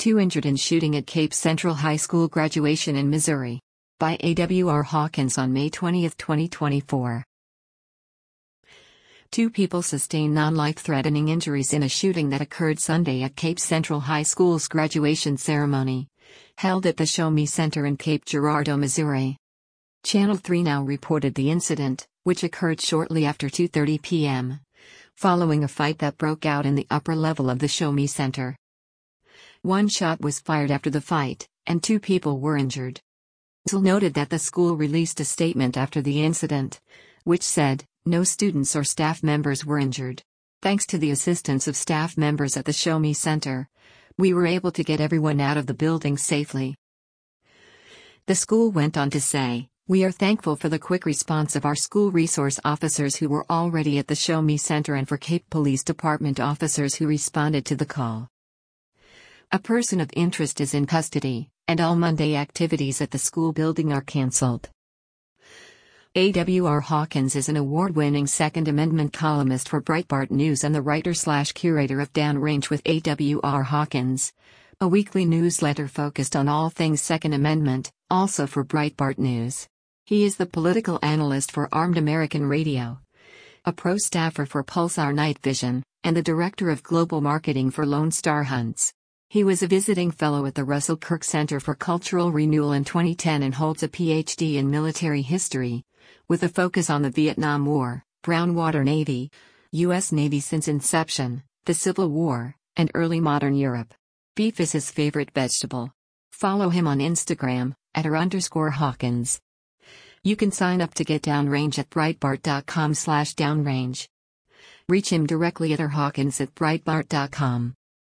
2 injured in shooting at Cape Central High School graduation in Missouri. By A.W.R. Hawkins on May 20, 2024. 2 people sustained non-life-threatening injuries in a shooting that occurred Sunday at Cape Central High School's graduation ceremony, held at the Show Me Center in Cape Girardeau, Missouri. Channel 3 Now reported the incident, which occurred shortly after 2:30 p.m., following a fight that broke out in the upper level of the Show Me Center. 1 shot was fired after the fight, and 2 people were injured. It noted that the school released a statement after the incident, which said, "No students or staff members were injured. Thanks to the assistance of staff members at the Show Me Center, we were able to get everyone out of the building safely." The school went on to say, "We are thankful for the quick response of our school resource officers who were already at the Show Me Center and for Cape Police Department officers who responded to the call. A person of interest is in custody, and all Monday activities at the school building are cancelled." A.W.R. Hawkins is an award-winning Second Amendment columnist for Breitbart News and the writer/curator of Downrange with A.W.R. Hawkins, a weekly newsletter focused on all things Second Amendment, also for Breitbart News. He is the political analyst for Armed American Radio, a pro staffer for Pulsar Night Vision, and the director of global marketing for Lone Star Hunts. He was a visiting fellow at the Russell Kirk Center for Cultural Renewal in 2010 and holds a Ph.D. in military history, with a focus on the Vietnam War, Brown Water Navy, U.S. Navy since inception, the Civil War, and early modern Europe. Beef is his favorite vegetable. Follow him on Instagram, @r_Hawkins. You can sign up to get Downrange at Breitbart.com/downrange. Reach him directly at rhawkins@breitbart.com.